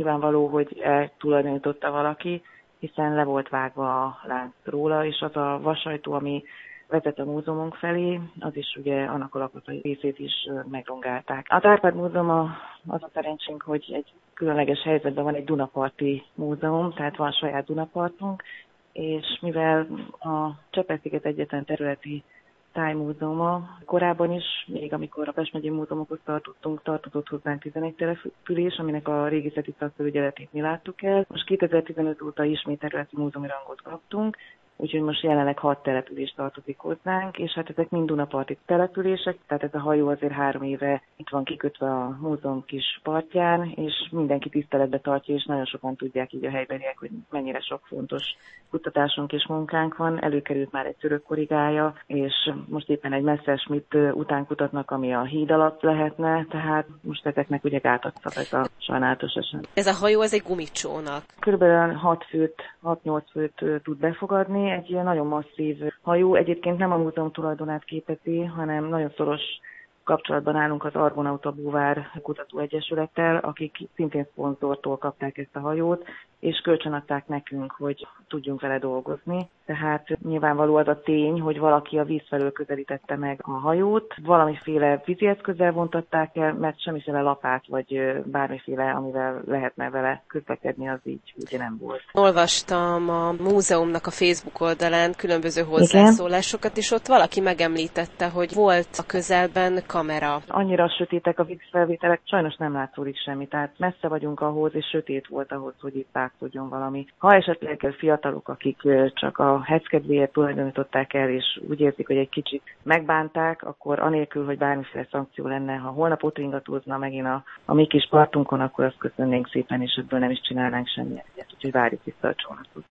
nyilvánvaló, hogy eltulajdonította valaki, hiszen le volt vágva a lánc róla, és az a vasajtó, ami vezet a múzeumunk felé, az is ugye annak alapvető részét is megrongálták. A Árpád Múzeum az a szerencsénk, hogy egy különleges helyzetben van egy Dunaparti múzeum, tehát van saját Dunapartunk, és mivel a Csepel-sziget egyetlen területi tájmúzeuma korábban is, még amikor a Pest megyei múzeumokhoz tartozott hozzánk 11 település, aminek a régészeti szakfelügyeletét mi láttuk el. Most 2015 óta ismét területi múzeumi rangot kaptunk, úgyhogy most jelenleg 6 település tartozik hozzánk, és hát ezek mind Dunaparti települések, tehát ez a hajó azért 3 éve itt van kikötve a múzeum kis partján, és mindenki tiszteletbe tartja, és nagyon sokan tudják így a helybeliek, hogy mennyire sok fontos kutatásunk és munkánk van. Előkerült már egy török korigája, és most éppen egy Messerschmitt után kutatnak, ami a híd alatt lehetne, tehát most ezeknek ugye gátat szab ez a sajnálatos eset. Ez a hajó, ez egy gumicsónak. Körülbelül 6-8 főt tud befogadni, egy ilyen nagyon masszív hajó. Egyébként nem a múzeum tulajdonát képezi, hanem nagyon szoros kapcsolatban állunk az Argonauta Búvár Kutatóegyesülettel, akik szintén szponzortól kapták ezt a hajót, és kölcsönadták nekünk, hogy tudjunk vele dolgozni. Tehát nyilvánvaló az a tény, hogy valaki a víz felől közelítette meg a hajót, valamiféle vízi eszközzel vontatták el, mert semmiféle lapát vagy bármiféle, amivel lehetne vele közlekedni, az így ugye nem volt. Olvastam a múzeumnak a Facebook oldalán különböző hozzászólásokat, és ott valaki megemlítette, hogy volt a közelben kamera. Annyira sötétek a vízfelvételek, sajnos nem látszódik semmi, tehát messze vagyunk ahhoz, és sötét volt ahhoz, hogy itt látszódjon valami. Ha esetleg fiatalok, akik csak a heckedvéért tulajdonították el, és úgy érzik, hogy egy kicsit megbánták, akkor anélkül, hogy bármiféle szankció lenne, ha holnap ott ingatózna megint a mi kis partunkon, akkor azt köszönnénk szépen, és ebből nem is csinálnánk semmilyen. Úgyhogy várjuk vissza a csónatot.